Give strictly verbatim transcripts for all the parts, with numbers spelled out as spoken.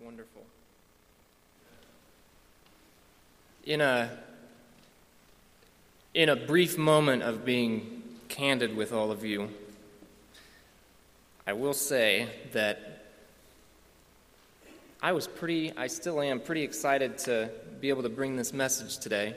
Wonderful. In a in a brief moment of being candid with all of you, I will say that I was pretty, I still am pretty excited to be able to bring this message today.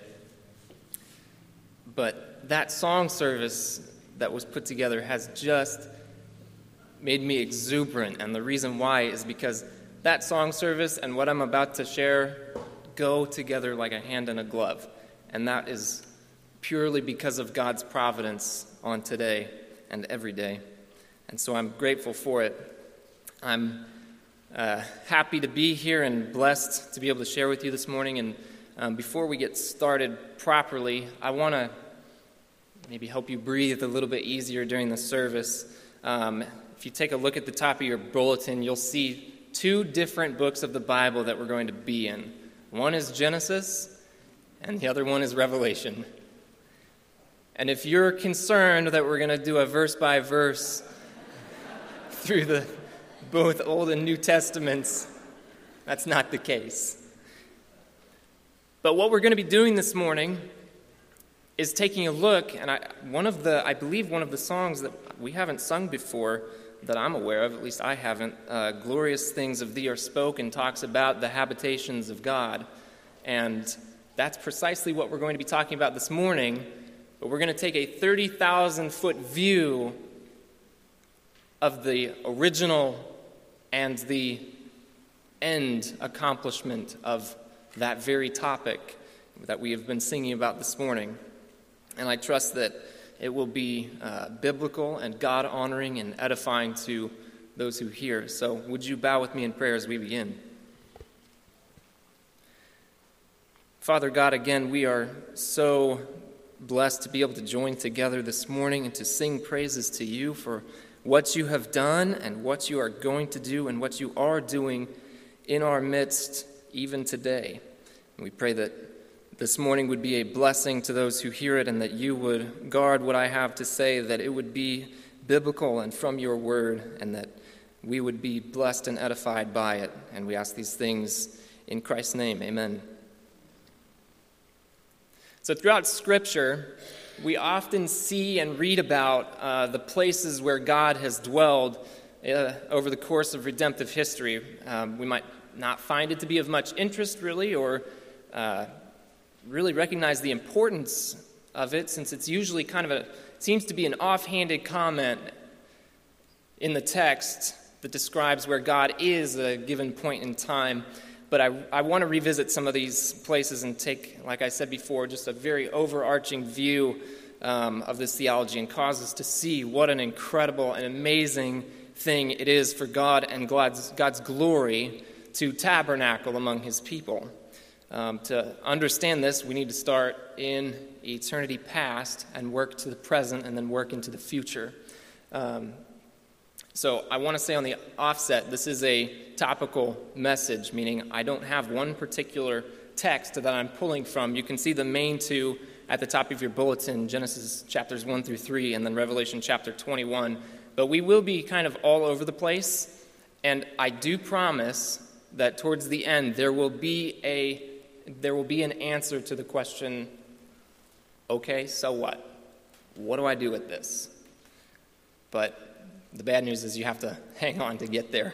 But that song service that was put together has just made me exuberant, and the reason why is because that song service and what I'm about to share go together like a hand and a glove, and that is purely because of God's providence on today and every day, and so I'm grateful for it. I'm uh, happy to be here and blessed to be able to share with you this morning, and um, before we get started properly, I want to maybe help you breathe a little bit easier during the service. Um, if you take a look at the top of your bulletin, you'll see two different books of the Bible that we're going to be in. One is Genesis, and the other one is Revelation. And if you're concerned that we're going to do a verse-by-verse through the both Old and New Testaments, that's not the case. But what we're going to be doing this morning is taking a look, and I, one of the, I believe one of the songs that we haven't sung before that I'm aware of, at least I haven't, uh, Glorious Things of Thee Are Spoken, talks about the habitations of God. And that's precisely what we're going to be talking about this morning, but we're going to take a thirty thousand foot view of the original and the end accomplishment of that very topic that we have been singing about this morning. And I trust that it will be uh, biblical and God-honoring and edifying to those who hear. So would you bow with me in prayer as we begin? Father God, again, we are so blessed to be able to join together this morning and to sing praises to you for what you have done and what you are going to do and what you are doing in our midst even today. And we pray that this morning would be a blessing to those who hear it, and that you would guard what I have to say, that it would be biblical and from your word, and that we would be blessed and edified by it. And we ask these things in Christ's name. Amen. So throughout Scripture, we often see and read about uh, the places where God has dwelled uh, over the course of redemptive history. Um, we might not find it to be of much interest, really, or uh, really recognize the importance of it, since it's usually kind of a, seems to be an offhanded comment in the text that describes where God is at a given point in time. But I, I want to revisit some of these places and take, like I said before, just a very overarching view um, of this theology and cause us to see what an incredible and amazing thing it is for God and God's, God's glory to tabernacle among his people. Um, to understand this, we need to start in eternity past and work to the present and then work into the future. Um, so I want to say on the offset, this is a topical message, meaning I don't have one particular text that I'm pulling from. You can see the main two at the top of your bulletin, Genesis chapters one through three, and then Revelation chapter twenty-one. But we will be kind of all over the place, and I do promise that towards the end there will be a There will be an answer to the question, okay, so what? What do I do with this? But the bad news is you have to hang on to get there.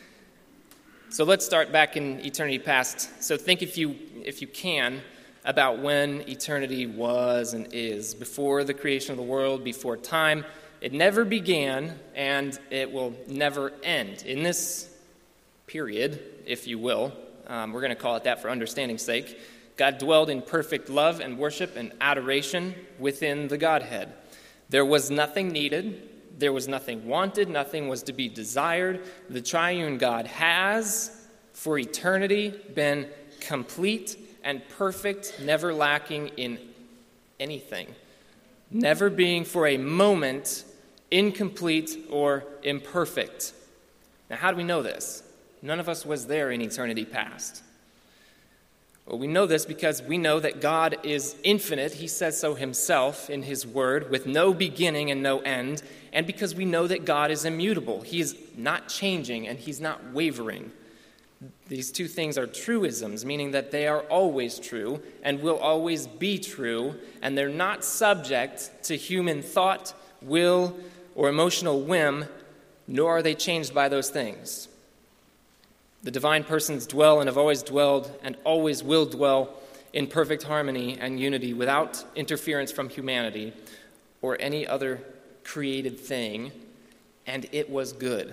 So let's start back in eternity past. So think, if you if you can, about when eternity was and is, before the creation of the world, before time. It never began, and it will never end. In this period, if you will, Um, we're going to call it that for understanding's sake, God dwelled in perfect love and worship and adoration within the Godhead. There was nothing needed. There was nothing wanted. Nothing was to be desired. The triune God has, for eternity, been complete and perfect, never lacking in anything, never being for a moment incomplete or imperfect. Now, how do we know this? None of us was there in eternity past. Well, we know this because we know that God is infinite. He says so himself in his word, with no beginning and no end. And because we know that God is immutable. He is not changing and he's not wavering. These two things are truisms, meaning that they are always true and will always be true, and they're not subject to human thought, will, or emotional whim, nor are they changed by those things. The divine persons dwell and have always dwelled and always will dwell in perfect harmony and unity without interference from humanity or any other created thing, and it was good.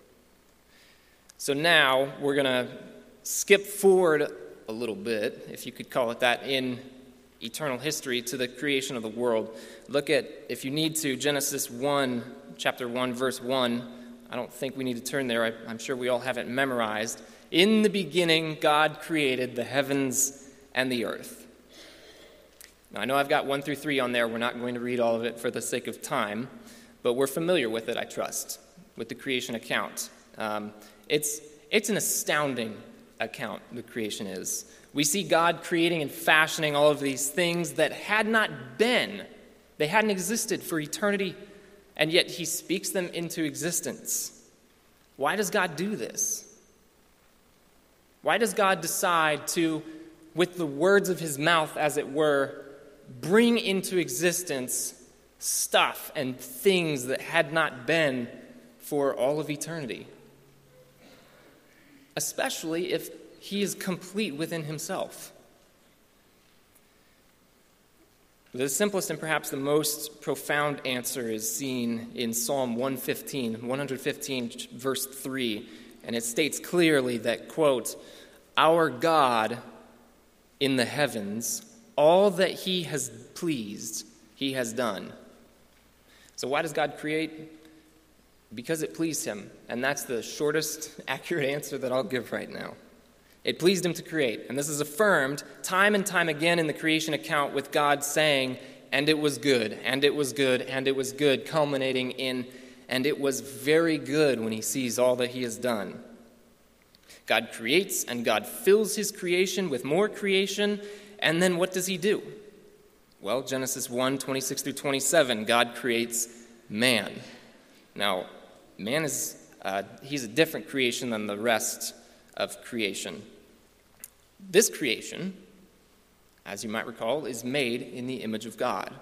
So now we're going to skip forward a little bit, if you could call it that, in eternal history to the creation of the world. Look at, if you need to, Genesis one, chapter one, verse one. I don't think we need to turn there. I, I'm sure we all have it memorized. In the beginning, God created the heavens and the earth. Now, I know I've got one through three on there. We're not going to read all of it for the sake of time, but we're familiar with it, I trust, with the creation account. Um, It's it's an astounding account, the creation is. We see God creating and fashioning all of these things that had not been. They hadn't existed for eternity, and yet he speaks them into existence. Why does God do this? Why does God decide to, with the words of his mouth, as it were, bring into existence stuff and things that had not been for all of eternity? Especially if he is complete within himself. The simplest and perhaps the most profound answer is seen in Psalm one fifteen, one fifteen, verse three, and it states clearly that, quote, "Our God in the heavens, all that he has pleased, he has done." So why does God create? Because it pleased him, and that's the shortest, accurate answer that I'll give right now. It pleased him to create, and this is affirmed time and time again in the creation account with God saying, "And it was good, and it was good, and it was good," culminating in, "And it was very good," when he sees all that he has done. God creates, and God fills his creation with more creation, and then what does he do? Well, Genesis one, twenty-six through twenty-seven, God creates man. Now, man is, uh, he's a different creation than the rest of creation. This creation, as you might recall, is made in the image of God.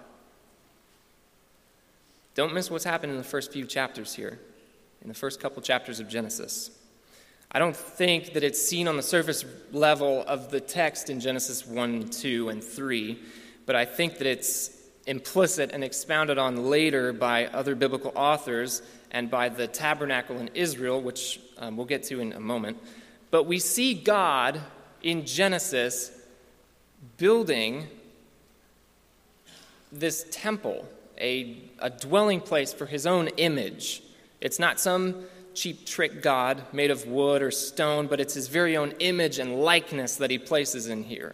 Don't miss what's happened in the first few chapters here, in the first couple chapters of Genesis. I don't think that it's seen on the surface level of the text in Genesis one, two, and three, but I think that it's implicit and expounded on later by other biblical authors and by the tabernacle in Israel, which um, we'll get to in a moment. But we see God in Genesis building this temple, a, a dwelling place for his own image. It's not some cheap trick God made of wood or stone, but it's his very own image and likeness that he places in here.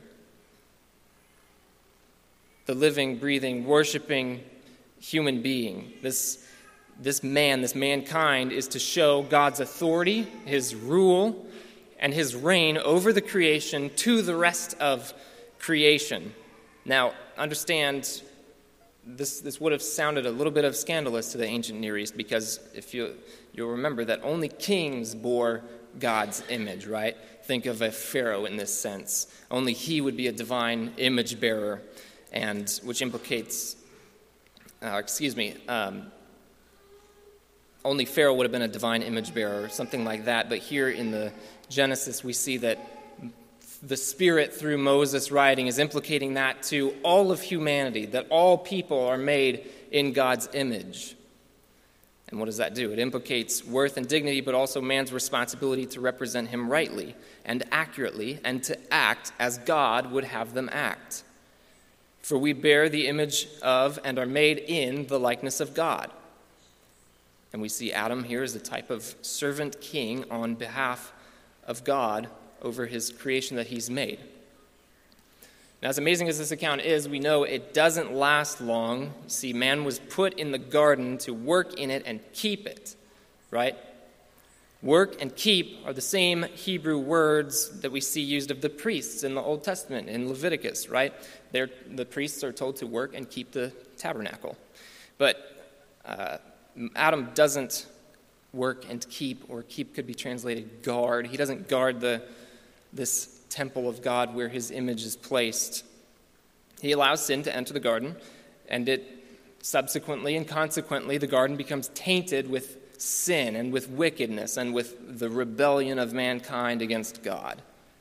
The living, breathing, worshiping human being. This, this man, this mankind, is to show God's authority, his rule, and his reign over the creation to the rest of creation. Now, understand, this, this would have sounded a little bit of scandalous to the ancient Near East, because if you, you'll remember that only kings bore God's image, right? Think of a pharaoh in this sense. Only he would be a divine image bearer. And which implicates, uh, excuse me, um, only Pharaoh would have been a divine image bearer, or something like that. But here in the Genesis, we see that the Spirit, through Moses' writing, is implicating that to all of humanity, that all people are made in God's image. And what does that do? It implicates worth and dignity, but also man's responsibility to represent him rightly and accurately, and to act as God would have them act. For we bear the image of and are made in the likeness of God. And we see Adam here as a type of servant king on behalf of God over his creation that he's made. Now, as amazing as this account is, we know it doesn't last long. See, man was put in the garden to work in it and keep it, right? Work and keep are the same Hebrew words that we see used of the priests in the Old Testament, in Leviticus, right? They're, the priests are told to work and keep the tabernacle. But uh, Adam doesn't work and keep, or keep could be translated guard. He doesn't guard the this temple of God where his image is placed. He allows sin to enter the garden, and it subsequently and consequently, the garden becomes tainted with sin and with wickedness and with the rebellion of mankind against God.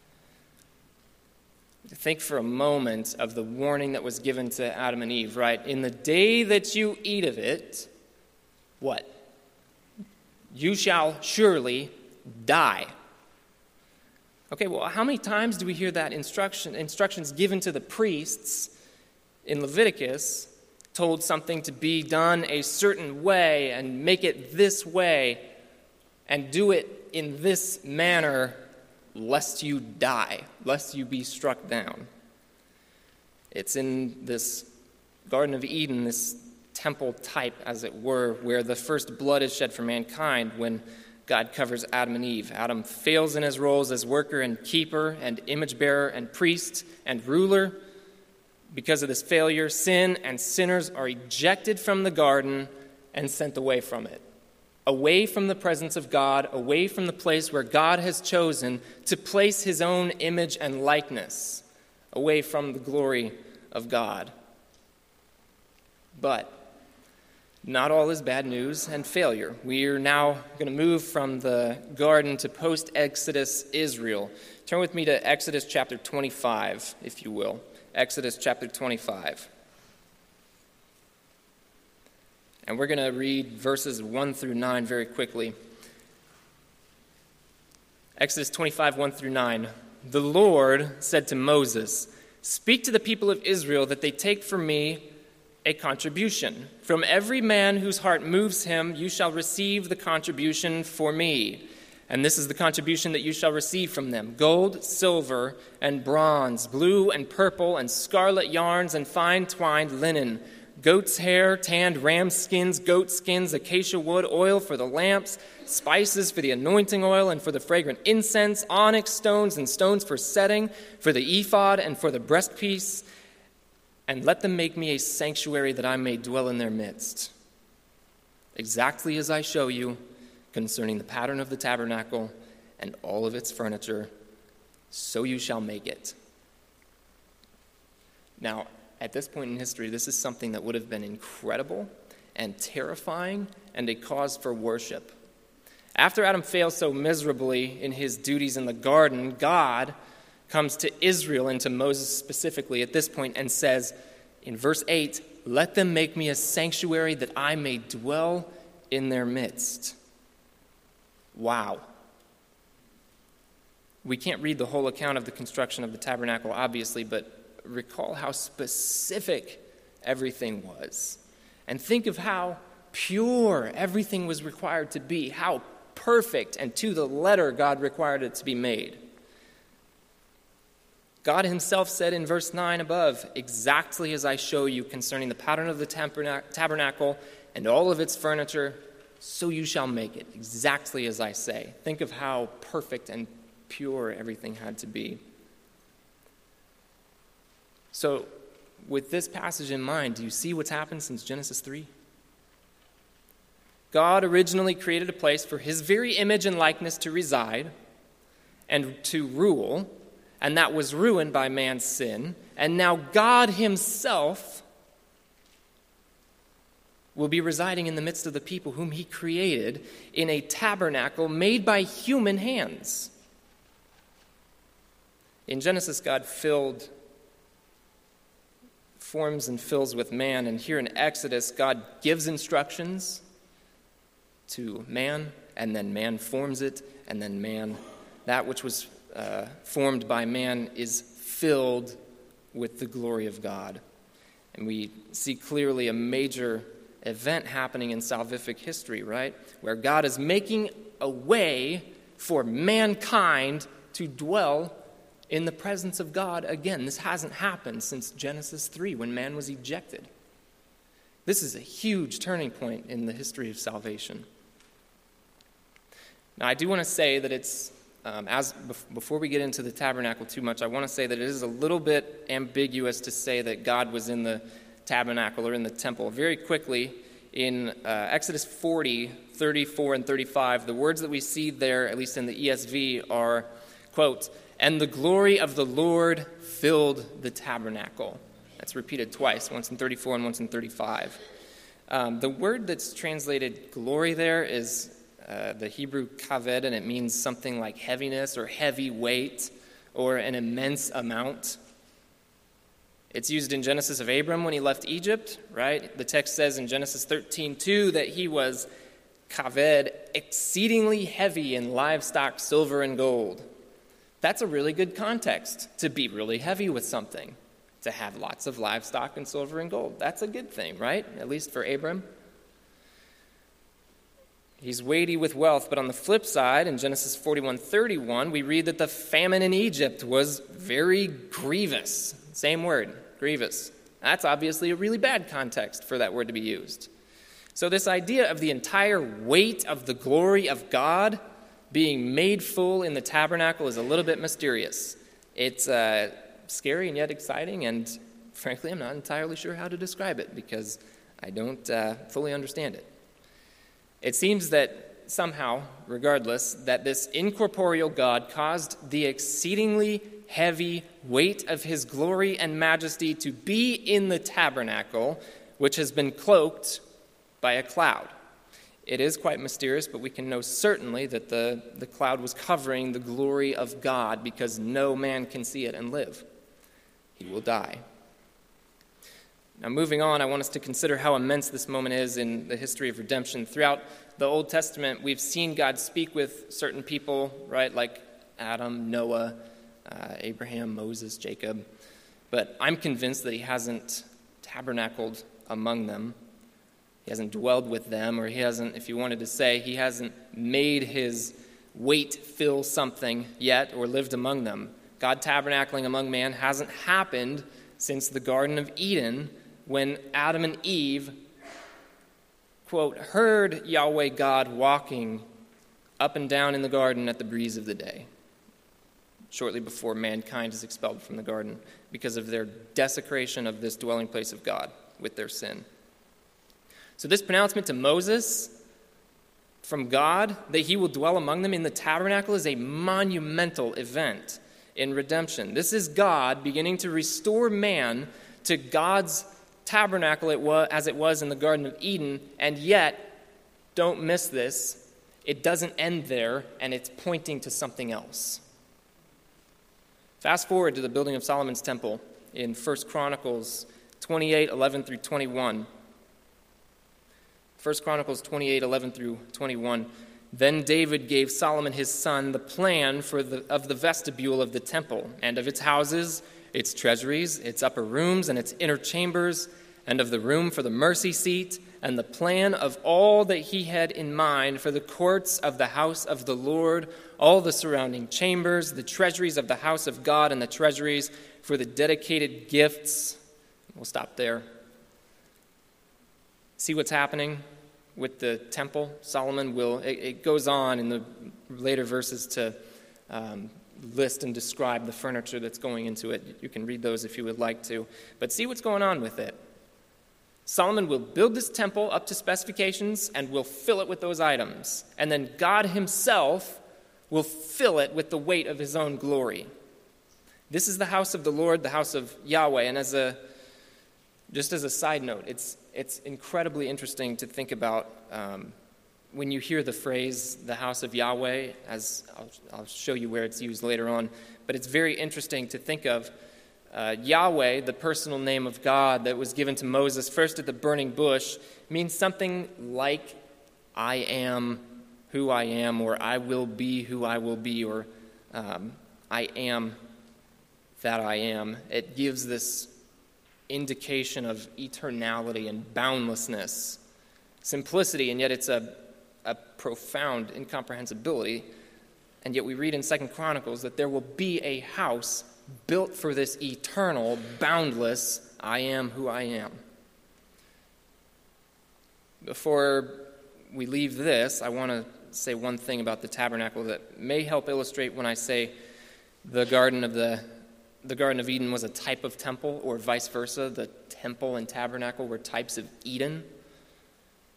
Think for a moment of the warning that was given to Adam and Eve, right? In the day that you eat of it, what? You shall surely die. Okay, well, how many times do we hear that instruction, instructions given to the priests in Leviticus, told something to be done a certain way and make it this way and do it in this manner lest you die, lest you be struck down? It's in this Garden of Eden, this temple type, as it were, where the first blood is shed for mankind when God covers Adam and Eve. Adam fails in his roles as worker and keeper and image bearer and priest and ruler. Because of this failure, sin and sinners are ejected from the garden and sent away from it. Away from the presence of God, away from the place where God has chosen to place his own image and likeness, away from the glory of God. But not all is bad news and failure. We are now going to move from the garden to post-Exodus Israel. Turn with me to Exodus chapter twenty-five, if you will. Exodus chapter twenty-five. And we're going to read verses one through nine very quickly. Exodus twenty-five, one through nine. The Lord said to Moses, "Speak to the people of Israel that they take from me a contribution. From every man whose heart moves him, you shall receive the contribution for me. And this is the contribution that you shall receive from them: gold, silver, and bronze, blue and purple, and scarlet yarns, and fine twined linen, goat's hair, tanned ram skins, goat skins, acacia wood, oil for the lamps, spices for the anointing oil and for the fragrant incense, onyx stones and stones for setting, for the ephod and for the breastpiece. And let them make me a sanctuary that I may dwell in their midst, exactly as I show you concerning the pattern of the tabernacle and all of its furniture, so you shall make it." Now, at this point in history, this is something that would have been incredible and terrifying and a cause for worship. After Adam fails so miserably in his duties in the garden, God comes to Israel and to Moses specifically at this point and says in verse eight, "Let them make me a sanctuary that I may dwell in their midst." Wow. We can't read the whole account of the construction of the tabernacle, obviously, but recall how specific everything was. And think of how pure everything was required to be, how perfect and to the letter God required it to be made. God himself said in verse nine above, "Exactly as I show you concerning the pattern of the tabernacle and all of its furniture, so you shall make it, exactly as I say." Think of how perfect and pure everything had to be. So, with this passage in mind, do you see what's happened since Genesis three? God originally created a place for his very image and likeness to reside and to rule, and that was ruined by man's sin. And now God himself will be residing in the midst of the people whom he created in a tabernacle made by human hands. In Genesis, God filled, forms and fills with man, and here in Exodus, God gives instructions to man, and then man forms it, and then man, that which was uh, formed by man, is filled with the glory of God. And we see clearly a major event happening in salvific history, right? Where God is making a way for mankind to dwell in the presence of God again. This hasn't happened since Genesis three, when man was ejected. This is a huge turning point in the history of salvation. Now, I do want to say that it's, um, as before we get into the tabernacle too much, I want to say that it is a little bit ambiguous to say that God was in the tabernacle or in the temple. Very quickly, In uh, Exodus forty, thirty-four and thirty-five, the words that we see there, at least in the E S V, are, quote, "And the glory of the Lord filled the tabernacle." That's repeated twice, once in thirty-four and once in thirty-five. Um, the word that's translated glory there is uh, the Hebrew kaved, and it means something like heaviness or heavy weight or an immense amount. It's used in Genesis of Abram when he left Egypt, right? The text says in Genesis thirteen two that he was kaved, exceedingly heavy in livestock, silver, and gold. That's a really good context, to be really heavy with something, to have lots of livestock and silver and gold. That's a good thing, right? At least for Abram. He's weighty with wealth, but on the flip side, in Genesis forty-one thirty-one, we read that the famine in Egypt was very grievous. Same word, grievous. That's obviously a really bad context for that word to be used. So this idea of the entire weight of the glory of God being made full in the tabernacle is a little bit mysterious. It's uh, scary and yet exciting, and frankly, I'm not entirely sure how to describe it because I don't uh, fully understand it. It seems that somehow, regardless, that this incorporeal God caused the exceedingly heavy weight of his glory and majesty to be in the tabernacle, which has been cloaked by a cloud. It is quite mysterious, but we can know certainly that the, the cloud was covering the glory of God because no man can see it and live. He will die. Now, moving on, I want us to consider how immense this moment is in the history of redemption. Throughout the Old Testament, we've seen God speak with certain people, right, like Adam, Noah, uh, Abraham, Moses, Jacob. But I'm convinced that he hasn't tabernacled among them. He hasn't dwelled with them, or he hasn't, if you wanted to say, he hasn't made his weight fill something yet or lived among them. God tabernacling among man hasn't happened since the Garden of Eden when Adam and Eve, quote, heard Yahweh God walking up and down in the garden at the breeze of the day, shortly before mankind is expelled from the garden because of their desecration of this dwelling place of God with their sin. So this pronouncement to Moses from God that he will dwell among them in the tabernacle is a monumental event in redemption. This is God beginning to restore man to God's tabernacle as it was in the Garden of Eden, and yet, don't miss this, it doesn't end there, and it's pointing to something else. Fast forward to the building of Solomon's temple in First Chronicles twenty-eight, eleven through twenty-one. First Chronicles twenty-eight, eleven through twenty-one. Then David gave Solomon his son the plan for the, of the vestibule of the temple, and of its houses, its treasuries, its upper rooms, and its inner chambers, and of the room for the mercy seat, and the plan of all that he had in mind for the courts of the house of the Lord, all the surrounding chambers, the treasuries of the house of God, and the treasuries for the dedicated gifts. We'll stop there. See what's happening with the temple? Solomon will, it, it goes on in the later verses to um, list and describe the furniture that's going into it. You can read those if you would like to. But see what's going on with it. Solomon will build this temple up to specifications and will fill it with those items. And then God himself will fill it with the weight of his own glory. This is the house of the Lord, the house of Yahweh. And as a just as a side note, it's it's incredibly interesting to think about um, when you hear the phrase, the house of Yahweh, as I'll, I'll show you where it's used later on. But it's very interesting to think of uh, Yahweh, the personal name of God that was given to Moses first at the burning bush, means something like I am who I am, or I will be who I will be, or um, I am that I am. It gives this indication of eternality and boundlessness, simplicity, and yet it's a, a profound incomprehensibility. And yet we read in Second Chronicles that there will be a house built for this eternal, boundless, I am who I am. Before we leave this, I want to say one thing about the tabernacle that may help illustrate when I say the Garden of the The Garden of Eden was a type of temple, or vice versa. The temple and tabernacle were types of Eden.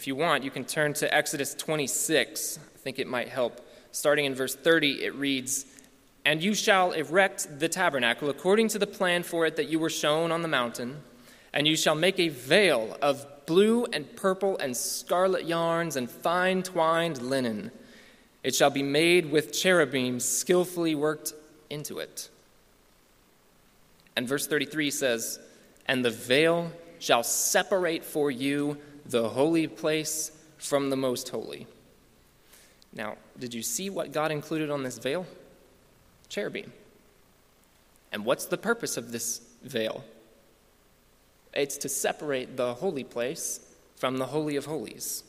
If you want, you can turn to Exodus twenty-six. I think it might help. Starting in verse thirty, it reads, "And you shall erect the tabernacle according to the plan for it that you were shown on the mountain, and you shall make a veil of blue and purple and scarlet yarns and fine twined linen. It shall be made with cherubims skillfully worked into it." And verse thirty-three says, "And the veil shall separate for you the holy place from the most holy." Now, did you see what God included on this veil? Cherubim. And what's the purpose of this veil? It's to separate the holy place from the Holy of Holies.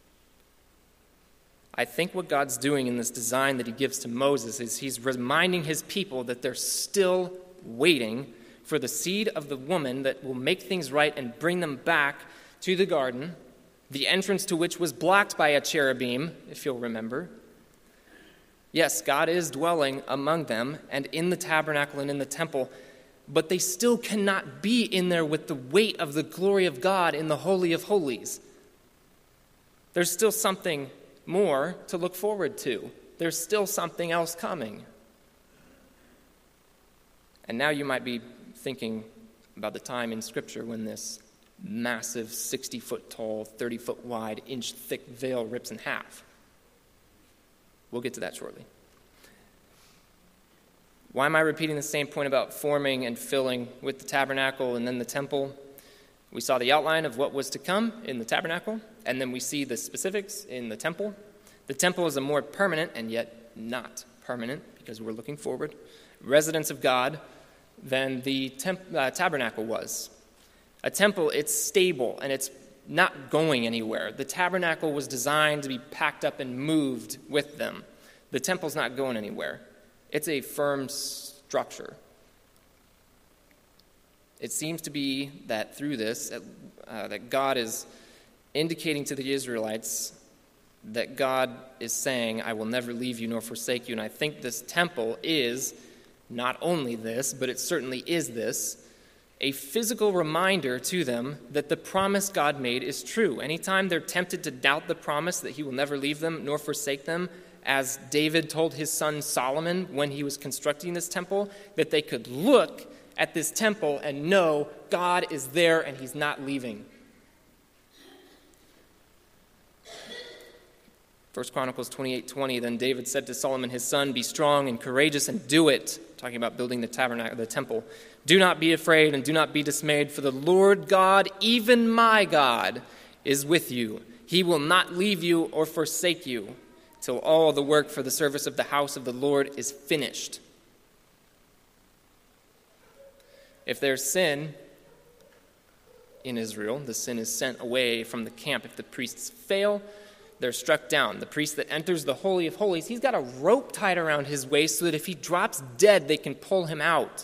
I think what God's doing in this design that he gives to Moses is he's reminding his people that they're still waiting for the seed of the woman that will make things right and bring them back to the garden, the entrance to which was blocked by a cherubim, if you'll remember. Yes, God is dwelling among them and in the tabernacle and in the temple, but they still cannot be in there with the weight of the glory of God in the Holy of Holies. There's still something more to look forward to. There's still something else coming. And now you might be thinking about the time in Scripture when this massive sixty-foot tall, thirty-foot wide, inch-thick veil rips in half. We'll get to that shortly. Why am I repeating the same point about forming and filling with the tabernacle and then the temple? We saw the outline of what was to come in the tabernacle, and then we see the specifics in the temple. The temple is a more permanent, and yet not permanent, because we're looking forward, residence of God than the temp- uh, tabernacle was. A temple, it's stable, and it's not going anywhere. The tabernacle was designed to be packed up and moved with them. The temple's not going anywhere. It's a firm structure. It seems to be that through this, uh, that God is indicating to the Israelites that God is saying, "I will never leave you nor forsake you." And I think this temple is not only this, but it certainly is this, a physical reminder to them that the promise God made is true. Anytime they're tempted to doubt the promise that he will never leave them nor forsake them, as David told his son Solomon when he was constructing this temple, that they could look at this temple and know God is there and he's not leaving. First Chronicles twenty-eight twenty, "Then David said to Solomon his son, 'Be strong and courageous and do it,'" talking about building the tabernacle, the temple. "Do not be afraid and do not be dismayed, for the Lord God, even my God, is with you. He will not leave you or forsake you till all the work for the service of the house of the Lord is finished." If there's sin in Israel, the sin is sent away from the camp. If the priests fail, they're struck down. The priest that enters the Holy of Holies, he's got a rope tied around his waist so that if he drops dead, they can pull him out.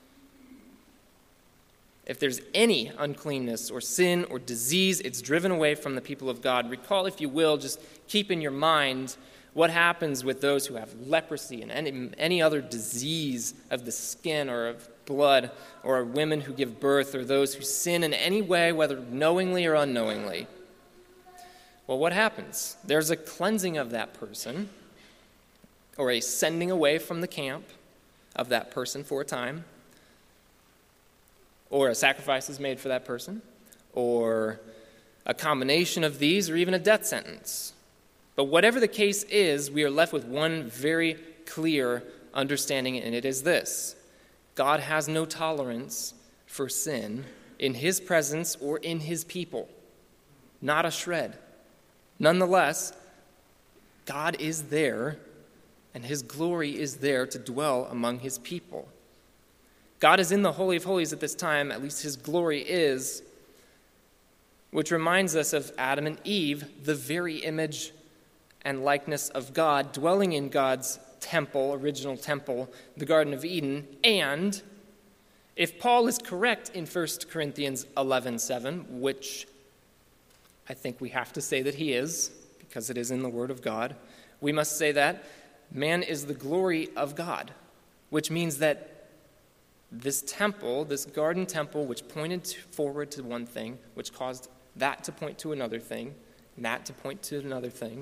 If there's any uncleanness or sin or disease, it's driven away from the people of God. Recall, if you will, just keep in your mind what happens with those who have leprosy and any, any other disease of the skin or of blood, or women who give birth, or those who sin in any way, whether knowingly or unknowingly. Well, what happens? There's a cleansing of that person, or a sending away from the camp of that person for a time, or a sacrifice is made for that person, or a combination of these, or even a death sentence. But whatever the case is, we are left with one very clear understanding, and it is this: God has no tolerance for sin in his presence or in his people. Not a shred. Nonetheless, God is there, and his glory is there to dwell among his people. God is in the Holy of Holies at this time, at least his glory is, which reminds us of Adam and Eve, the very image and likeness of God, dwelling in God's temple, original temple, the Garden of Eden. And if Paul is correct in First Corinthians eleven seven, which I think we have to say that he is, because it is in the Word of God, we must say that man is the glory of God, which means that this temple, this garden temple, which pointed forward to one thing, which caused that to point to another thing, and that to point to another thing,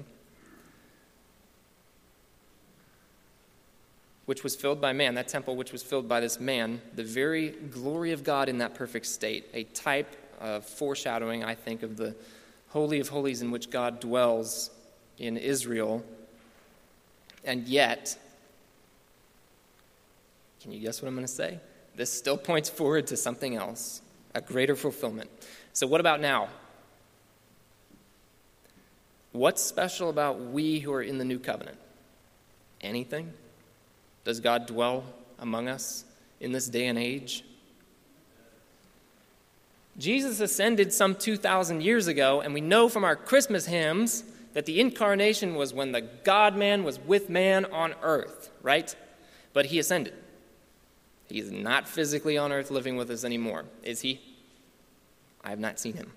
which was filled by man, that temple which was filled by this man, the very glory of God in that perfect state, a type of foreshadowing, I think, of the Holy of Holies in which God dwells in Israel. And yet, can you guess what I'm going to say? This still points forward to something else, a greater fulfillment. So what about now? What's special about we who are in the new covenant? Anything? Does God dwell among us in this day and age? Jesus ascended some two thousand years ago, and we know from our Christmas hymns that the incarnation was when the God-man was with man on earth, right? But he ascended. He's not physically on earth living with us anymore, is he? I have not seen him.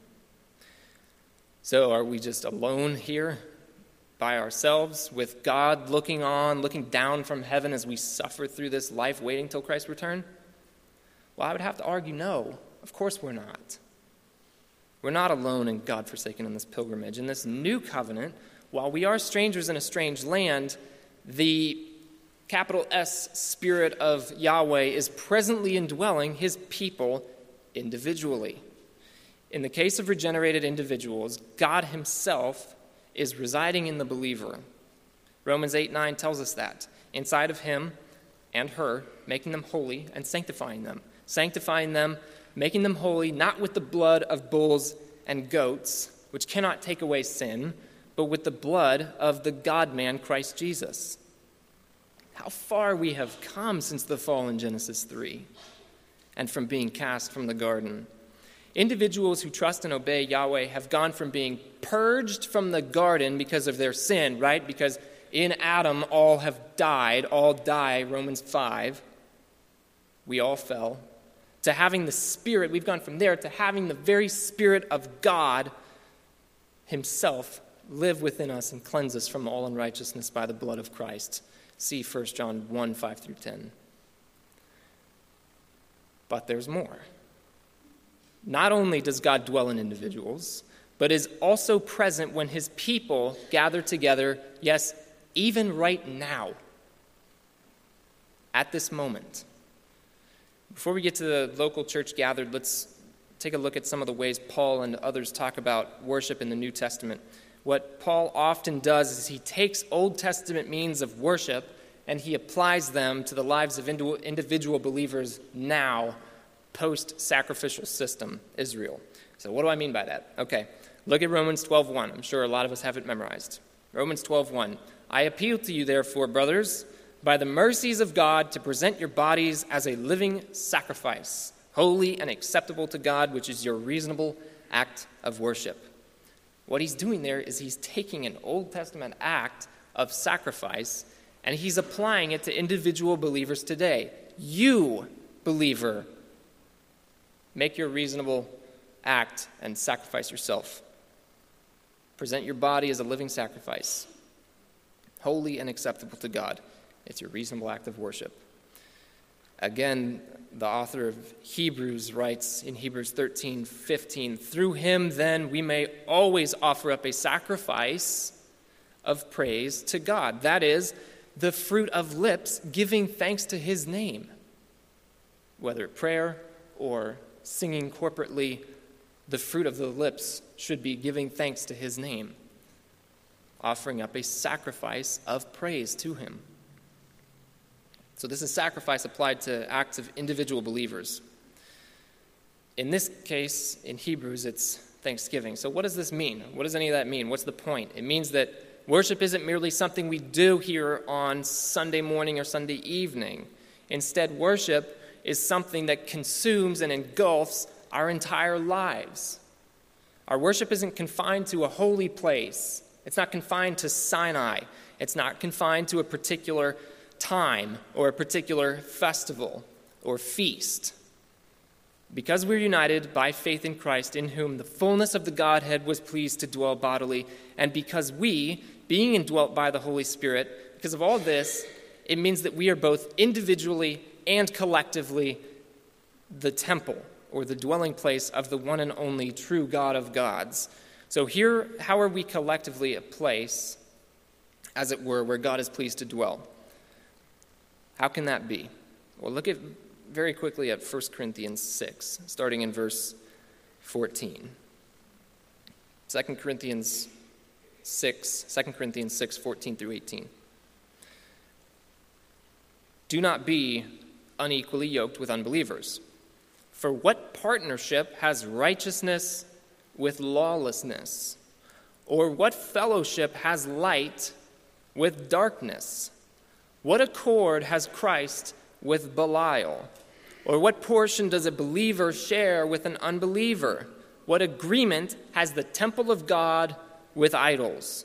So are we just alone here by ourselves with God looking on, looking down from heaven as we suffer through this life waiting till Christ's return? Well, I would have to argue no. Of course we're not. We're not alone and God-forsaken in this pilgrimage. In this new covenant, while we are strangers in a strange land, the capital S Spirit of Yahweh is presently indwelling his people individually. In the case of regenerated individuals, God himself is residing in the believer. Romans eight nine tells us that. Inside of him and her, making them holy and sanctifying them. Sanctifying them, making them holy, not with the blood of bulls and goats, which cannot take away sin, but with the blood of the God-man, Christ Jesus. How far we have come since the fall in Genesis three and from being cast from the garden. Individuals who trust and obey Yahweh have gone from being purged from the garden because of their sin, right? Because in Adam all have died, all die, Romans five. We all fell. To having the Spirit, we've gone from there to having the very Spirit of God himself live within us and cleanse us from all unrighteousness by the blood of Christ. See First John one, five through ten. But there's more. Not only does God dwell in individuals, but is also present when his people gather together, yes, even right now, at this moment. Before we get to the local church gathered, let's take a look at some of the ways Paul and others talk about worship in the New Testament. What Paul often does is he takes Old Testament means of worship and he applies them to the lives of individual believers now, post-sacrificial system, Israel. So what do I mean by that? Okay, look at Romans twelve one. I'm sure a lot of us have it memorized. Romans twelve one. I appeal to you, therefore, brothers, by the mercies of God, to present your bodies as a living sacrifice, holy and acceptable to God, which is your reasonable act of worship. What he's doing there is he's taking an Old Testament act of sacrifice and he's applying it to individual believers today. You, believer, make your reasonable act and sacrifice yourself. Present your body as a living sacrifice, holy and acceptable to God. It's your reasonable act of worship. Again, the author of Hebrews writes in Hebrews thirteen fifteen, through him then we may always offer up a sacrifice of praise to God. That is, the fruit of lips giving thanks to his name. Whether prayer or singing corporately, the fruit of the lips should be giving thanks to his name, offering up a sacrifice of praise to him. So this is sacrifice applied to acts of individual believers. In this case, in Hebrews, it's thanksgiving. So what does this mean? What does any of that mean? What's the point? It means that worship isn't merely something we do here on Sunday morning or Sunday evening. Instead, worship is something that consumes and engulfs our entire lives. Our worship isn't confined to a holy place. It's not confined to Sinai. It's not confined to a particular time or a particular festival or feast. Because we're united by faith in Christ, in whom the fullness of the Godhead was pleased to dwell bodily, and because we, being indwelt by the Holy Spirit, because of all this, it means that we are both individually and collectively the temple or the dwelling place of the one and only true God of gods. So here, how are we collectively a place, as it were, where God is pleased to dwell? How can that be? Well, look at very quickly at First Corinthians six, starting in verse fourteen. Second Corinthians six, Second Corinthians six, fourteen through eighteen. Do not be unequally yoked with unbelievers. For what partnership has righteousness with lawlessness? Or what fellowship has light with darkness? What accord has Christ with Belial? Or what portion does a believer share with an unbeliever? What agreement has the temple of God with idols?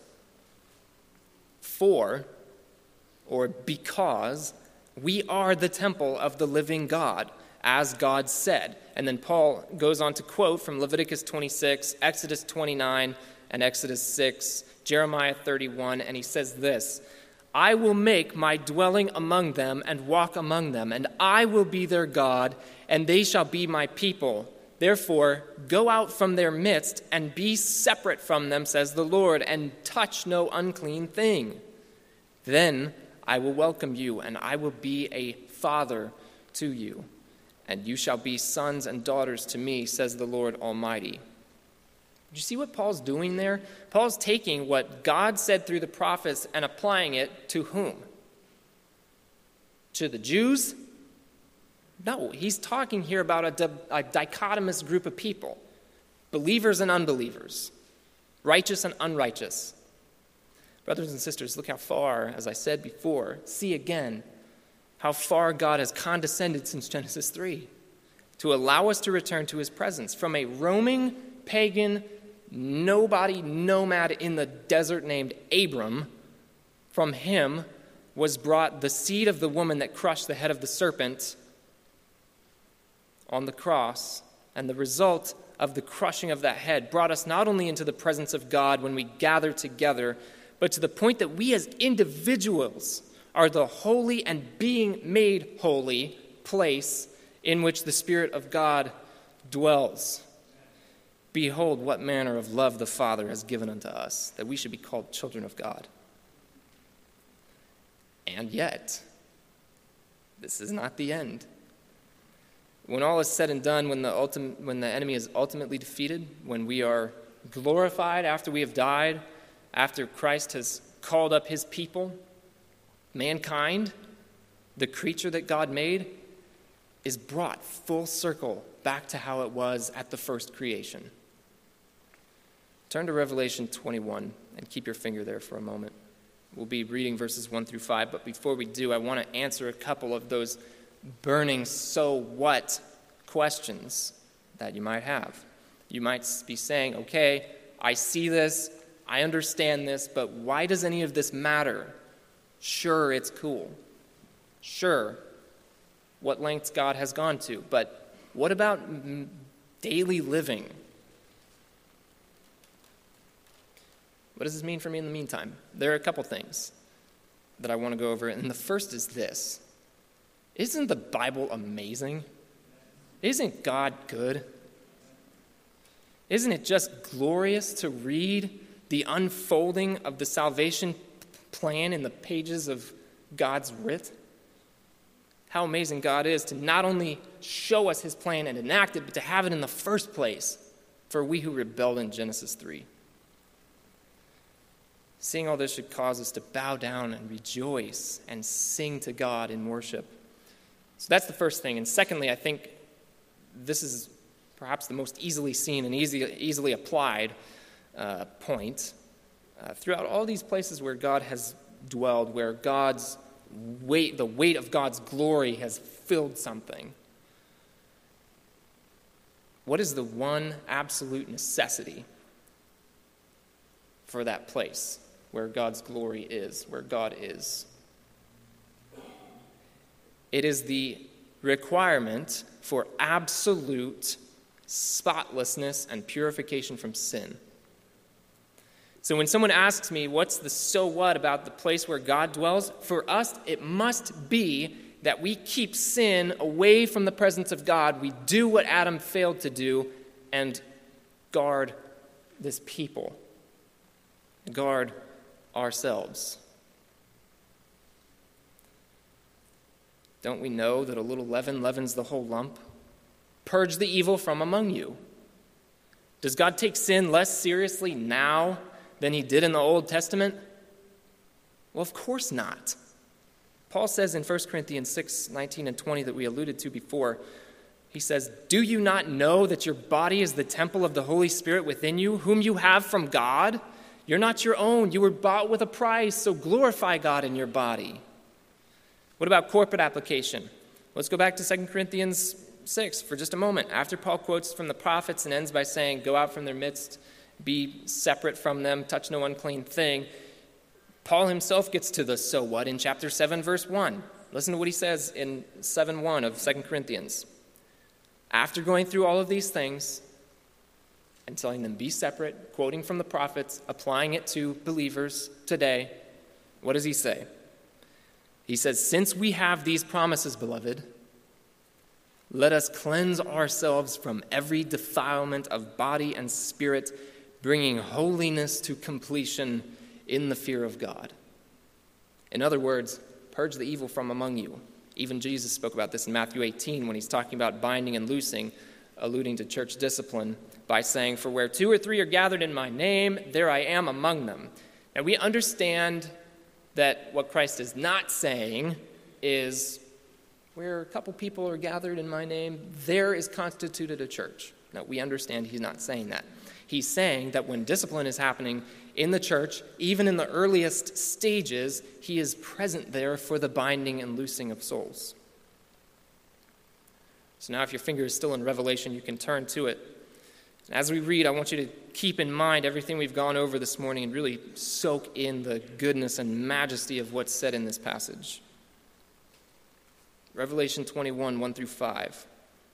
For, or because, we are the temple of the living God, as God said. And then Paul goes on to quote from Leviticus twenty-six, Exodus twenty-nine, and Exodus six, Jeremiah thirty-one, and he says this, I will make my dwelling among them and walk among them, and I will be their God, and they shall be my people. Therefore, go out from their midst and be separate from them, says the Lord, and touch no unclean thing. Then I will welcome you, and I will be a father to you, and you shall be sons and daughters to me, says the Lord Almighty. Do you see what Paul's doing there? Paul's taking what God said through the prophets and applying it to whom? To the Jews? No, he's talking here about a, di- a dichotomous group of people, believers and unbelievers, righteous and unrighteous. Brothers and sisters, look how far, as I said before, see again how far God has condescended since Genesis three to allow us to return to his presence. From a roaming, pagan, nobody nomad in the desert named Abram, from him was brought the seed of the woman that crushed the head of the serpent on the cross, and the result of the crushing of that head brought us not only into the presence of God when we gather together, but to the point that we as individuals are the holy and being made holy place in which the Spirit of God dwells. Behold, what manner of love the Father has given unto us, that we should be called children of God. And yet, this is not the end. When all is said and done, when the ultim- when the enemy is ultimately defeated, when we are glorified after we have died, after Christ has called up his people, mankind, the creature that God made, is brought full circle back to how it was at the first creation. Turn to Revelation twenty-one and keep your finger there for a moment. We'll be reading verses one through five, but before we do, I want to answer a couple of those burning so what questions that you might have. You might be saying, okay, I see this, I understand this, but why does any of this matter? Sure, it's cool. Sure, what lengths God has gone to, but what about m- daily living? What does this mean for me in the meantime? There are a couple things that I want to go over, and the first is this. Isn't the Bible amazing? Isn't God good? Isn't it just glorious to read the unfolding of the salvation plan in the pages of God's writ? How amazing God is to not only show us his plan and enact it, but to have it in the first place for we who rebelled in Genesis three. Seeing all this should cause us to bow down and rejoice and sing to God in worship. So that's the first thing. And secondly, I think this is perhaps the most easily seen and easy, easily applied uh, point. Uh, throughout all these places where God has dwelled, where God's weight, the weight of God's glory has filled something, what is the one absolute necessity for that place where God's glory is, where God is? It is the requirement for absolute spotlessness and purification from sin. So when someone asks me, what's the so what about the place where God dwells? For us, it must be that we keep sin away from the presence of God. We do what Adam failed to do and guard this people, guard ourselves. Don't we know that a little leaven leavens the whole lump? Purge the evil from among you. Does God take sin less seriously now than he did in the Old Testament? Well, of course not. Paul says in First Corinthians six, nineteen and twenty that we alluded to before, he says, "Do you not know that your body is the temple of the Holy Spirit within you, whom you have from God? You're not your own. You were bought with a price, so glorify God in your body." What about corporate application? Let's go back to Second Corinthians six for just a moment. After Paul quotes from the prophets and ends by saying, "Go out from their midst, be separate from them, touch no unclean thing," Paul himself gets to the so what in chapter seven, verse one. Listen to what he says in seven one of Second Corinthians. After going through all of these things and telling them be separate, quoting from the prophets, applying it to believers today, what does he say? He says, "Since we have these promises, beloved, let us cleanse ourselves from every defilement of body and spirit, bringing holiness to completion in the fear of God." In other words, purge the evil from among you. Even Jesus spoke about this in Matthew eighteen when he's talking about binding and loosing, alluding to church discipline by saying, "For where two or three are gathered in my name, there I am among them." Now we understand that what Christ is not saying is, where a couple people are gathered in my name, there is constituted a church. Now we understand he's not saying that. He's saying that when discipline is happening in the church, even in the earliest stages, he is present there for the binding and loosing of souls. So now if your finger is still in Revelation, you can turn to it. As we read, I want you to keep in mind everything we've gone over this morning and really soak in the goodness and majesty of what's said in this passage. Revelation twenty-one, one through five.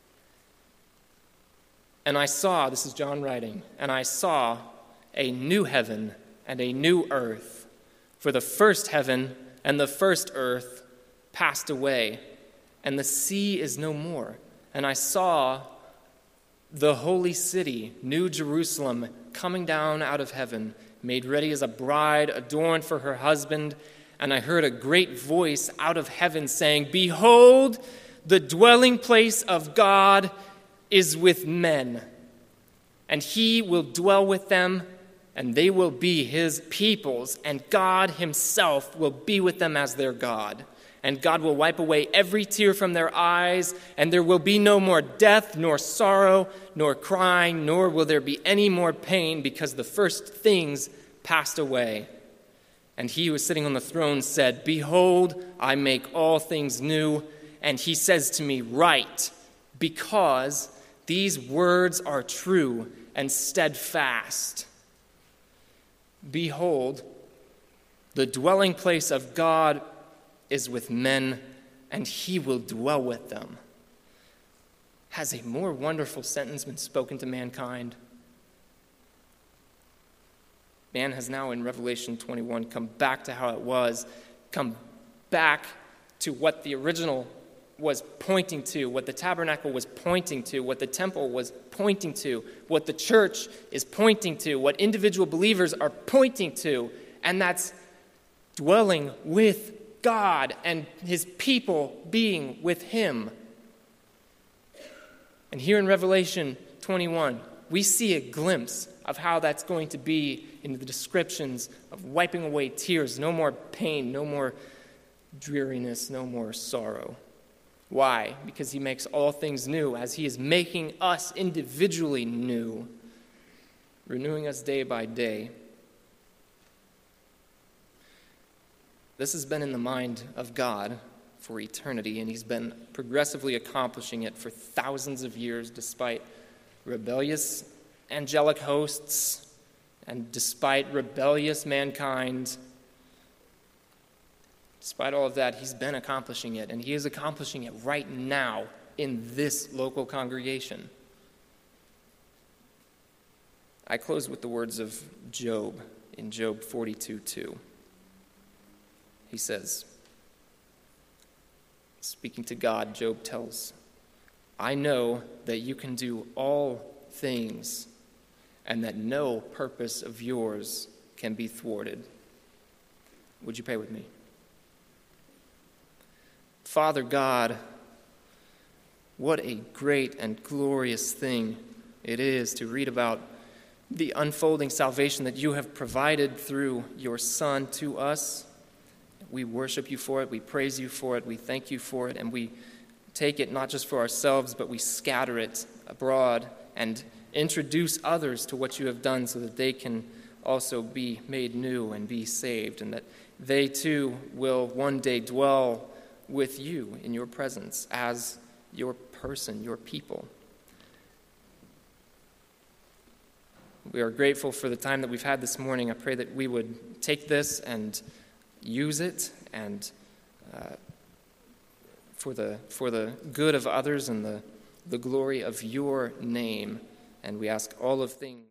"And I saw," this is John writing, "and I saw a new heaven and a new earth, for the first heaven and the first earth passed away, and the sea is no more. And I saw the holy city, New Jerusalem, coming down out of heaven, made ready as a bride adorned for her husband. And I heard a great voice out of heaven saying, 'Behold, the dwelling place of God is with men, and he will dwell with them, and they will be his peoples, and God himself will be with them as their God. And God will wipe away every tear from their eyes, and there will be no more death, nor sorrow, nor crying, nor will there be any more pain, because the first things passed away.' And he who was sitting on the throne said, 'Behold, I make all things new.' And he says to me, 'Write, because these words are true and steadfast. Behold, the dwelling place of God is with men, and he will dwell with them.'" Has a more wonderful sentence been spoken to mankind? Man has now, in Revelation twenty-one, come back to how it was, come back to what the original was pointing to, what the tabernacle was pointing to, what the temple was pointing to, what the church is pointing to, what individual believers are pointing to, and that's dwelling with God and his people being with him. And here in Revelation twenty-one, we see a glimpse of how that's going to be in the descriptions of wiping away tears, no more pain, no more dreariness, no more sorrow. Why? Because he makes all things new, as he is making us individually new, renewing us day by day. This has been in the mind of God for eternity, and he's been progressively accomplishing it for thousands of years, despite rebellious angelic hosts and despite rebellious mankind. Despite all of that, he's been accomplishing it, and he is accomplishing it right now in this local congregation. I close with the words of Job in Job forty-two two. He says, speaking to God, Job tells, "I know that you can do all things, and that no purpose of yours can be thwarted. Would you pray with me? Father God, what a great and glorious thing it is to read about the unfolding salvation that you have provided through your Son to us. We worship you for it, we praise you for it, we thank you for it, and we take it not just for ourselves, but we scatter it abroad and introduce others to what you have done so that they can also be made new and be saved, and that they too will one day dwell with you in your presence as your person, your people. We are grateful for the time that we've had this morning. I pray that we would take this and use it and uh, for the for the good of others and the, the glory of your name. And we ask all of things.